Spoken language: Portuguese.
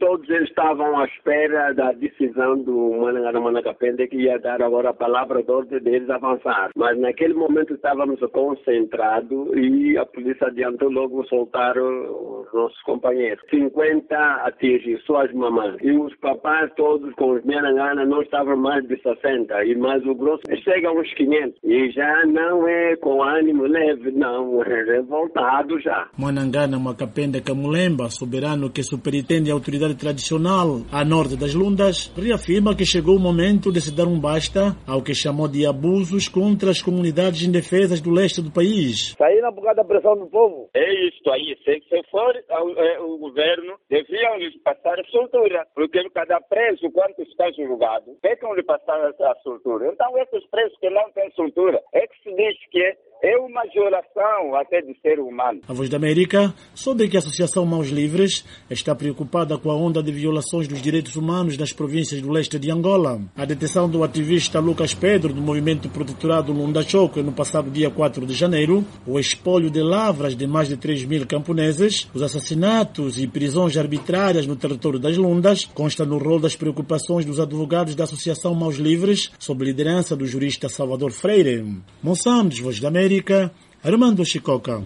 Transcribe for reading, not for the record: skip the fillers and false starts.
todos eles estavam à espera da decisão do Manacapende, que ia dar agora a palavra de ordem deles avançar. Mas naquele momento estávamos concentrados e a polícia adiantou logo soltar os nossos companheiros. 50 atingiram suas mamães. E os papás todos com os Manangana não estavam mais de 60. E mais o grosso chega a uns 500. E já não é com ânimo leve, não, é revoltado já. Manangana Macapende Camulemba, soberano que superintende a autoridade tradicional a norte das Lundas, reafirma que chegou o momento de se dar um basta ao que chamou de abusos contra as comunidades indefesas do leste do país. Sair na bocada da pressão do povo. É isto aí. Se for o governo, deviam lhes passar a soltura, porque cada preso, quanto está julgado, devem lhe passar a soltura. Então, esses presos que não têm soltura, é que se diz que é uma violação até de ser humano. A Voz da América soube que a Associação Mãos Livres está preocupada com a onda de violações dos direitos humanos nas províncias do leste de Angola. A detenção do ativista Lucas Pedro, do movimento protetorado Lunda Choco, no passado dia 4 de janeiro, o espólio de lavras de mais de 3.000 camponeses, os assassinatos e prisões arbitrárias no território das Lundas, consta no rol das preocupações dos advogados da Associação Mãos Livres, sob liderança do jurista Salvador Freire. Moçambique, Voz da América, Armando Chicoca.